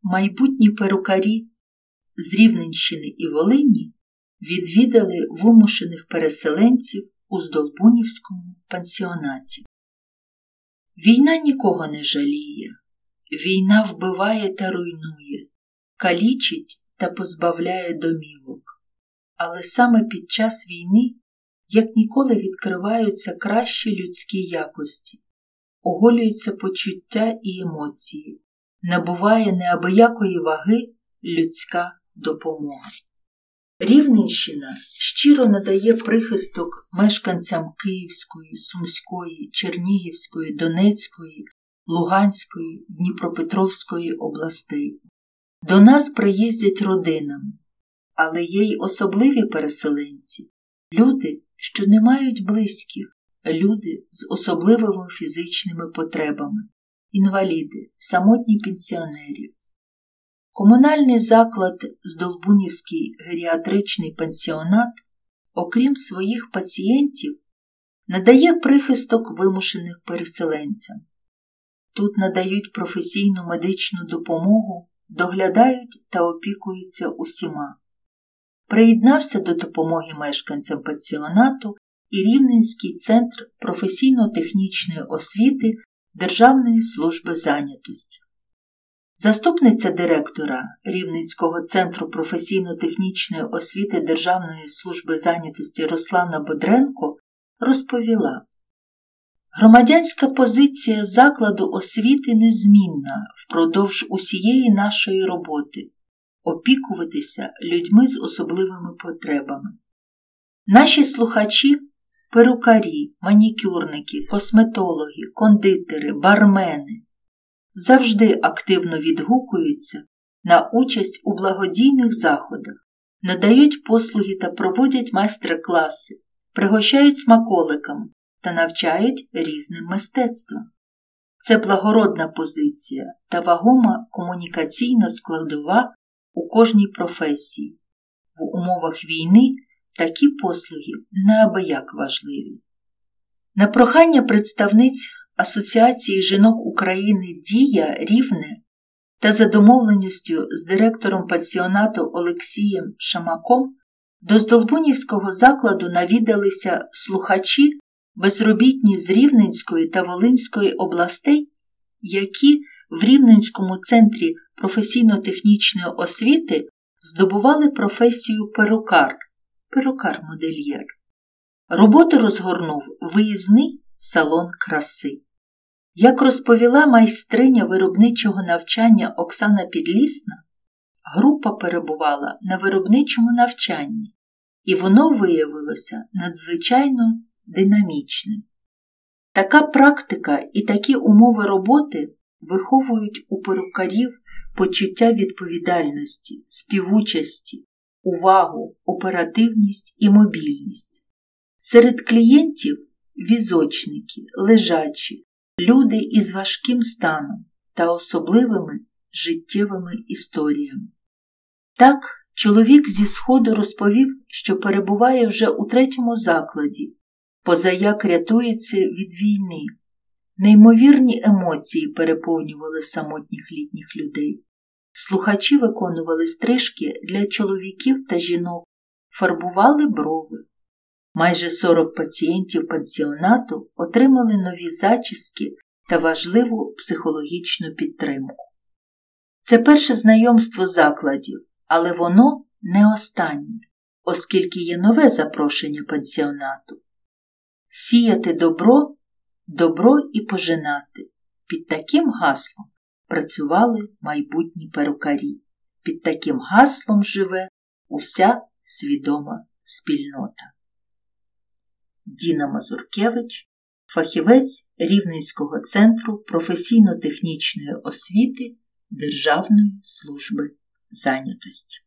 майбутні перукарі з Рівненщини і Волині відвідали вимушених переселенців у Здолбунівському пансіонаті. Війна нікого не жаліє, війна вбиває та руйнує, калічить та позбавляє домівок. Але саме під час війни, як ніколи, відкриваються кращі людські якості, оголюються почуття і емоції, набуває неабиякої ваги людська допомога. Рівненщина щиро надає прихисток мешканцям Київської, Сумської, Чернігівської, Донецької, Луганської, Дніпропетровської областей. До нас приїздять родинами, але є й особливі переселенці, люди, що не мають близьких, люди з особливими фізичними потребами, інваліди, самотні пенсіонери. Комунальний заклад Здолбунівський геріатричний пансіонат, окрім своїх пацієнтів, надає прихисток вимушених переселенцям. Тут надають професійну медичну допомогу, доглядають та опікуються усіма. Приєднався до допомоги мешканцям пансіонату і Рівненський центр професійно-технічної освіти Державної служби зайнятості. Заступниця директора Рівненського центру професійно-технічної освіти Державної служби зайнятості Руслана Бодренко розповіла: громадянська позиція закладу освіти незмінна впродовж усієї нашої роботи – опікуватися людьми з особливими потребами. Наші слухачі – перукарі, манікюрники, косметологи, кондитери, бармени – завжди активно відгукуються на участь у благодійних заходах, надають послуги та проводять майстер-класи, пригощають смаколиками та навчають різним мистецтвам. Це благородна позиція та вагома комунікаційна складова у кожній професії. В умовах війни такі послуги неабияк важливі. На прохання представниць Асоціації жінок України «Дія» Рівне та за домовленістю з директором пансіонату Олексієм Шамаком до Здолбунівського закладу навідалися слухачі безробітні з Рівненської та Волинської областей, які в Рівненському центрі професійно-технічної освіти здобували професію перукар-модельєр. Роботу розгорнув виїзний салон краси. Як розповіла майстриня виробничого навчання Оксана Підлісна, група перебувала на виробничому навчанні, і воно виявилося надзвичайно динамічним. Така практика і такі умови роботи виховують у перукарів почуття відповідальності, співучасті, увагу, оперативність і мобільність. Серед клієнтів – візочники, лежачі, люди із важким станом та особливими життєвими історіями. Так, чоловік зі Сходу розповів, що перебуває вже у 3-му закладі, позаяк рятується від війни. Неймовірні емоції переповнювали самотніх літніх людей. Слухачі виконували стрижки для чоловіків та жінок, фарбували брови. Майже 40 пацієнтів пансіонату отримали нові зачіски та важливу психологічну підтримку. Це перше знайомство закладів, але воно не останнє, оскільки є нове запрошення пансіонату. Сіяти добро, добро і пожинати. Під таким гаслом працювали майбутні перукарі. Під таким гаслом живе уся свідома спільнота. Діна Мазуркевич, фахівець Рівненського центру професійно-технічної освіти Державної служби зайнятості.